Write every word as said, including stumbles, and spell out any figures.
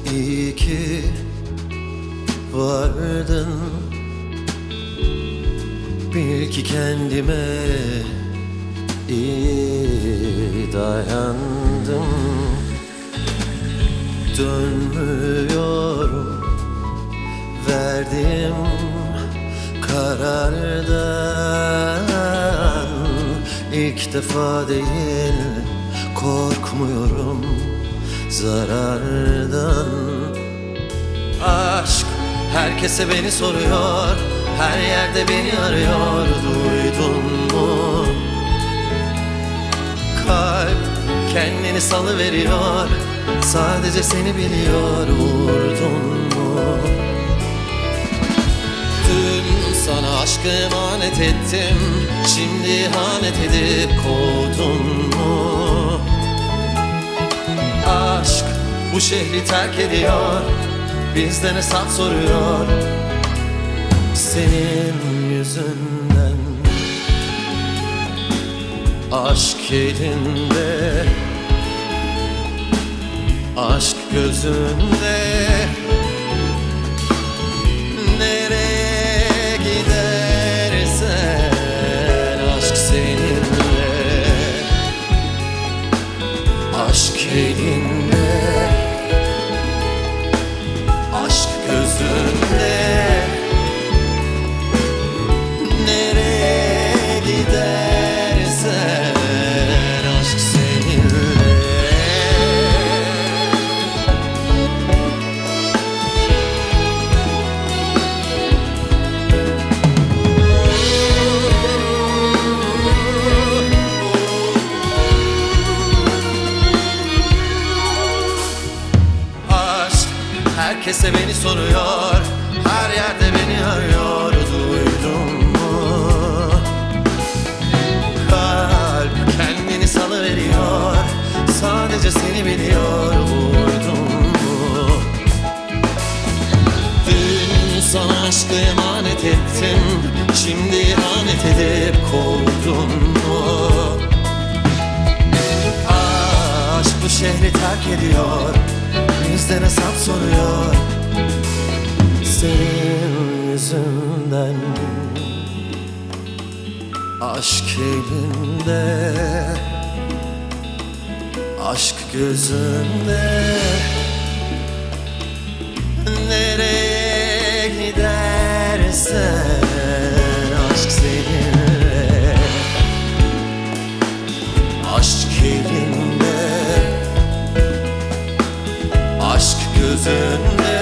İyi ki vardın. Bil ki kendime iyi dayandım. Dönmüyorum verdiğim karardan. İlk defa değil, korkmuyorum zarardan. Aşk herkese beni soruyor, her yerde beni arıyor. Duydun mu? Kalp kendini salıveriyor, sadece seni biliyor. Vurdun mu? Dün sana aşkı emanet ettim, şimdi ihanet edip kovdun mu? Aşk bu şehri terk ediyor, bizden hesap soruyor. Senin yüzünden. Aşk elinde, aşk gözünde. Nereye gidersen aşk seninle. Aşk elinde, aşk gözünde. Nereye gidersen aşk seninle. Aşk herkese beni soruyor, her yerde beni arıyor. Duydun mu? Kalp kendini salıveriyor, sadece seni biliyor. Vurdun mu? Dün sana aşkı emanet ettim, şimdi ihanet edip kovdun mu? Aşk bu şehri terk ediyor, bizden hesap soruyor. Senin yüzünden. Aşk elinde, aşk gözünde. Nereye gidersen aşk seninle. Aşk elinde, aşk gözünde.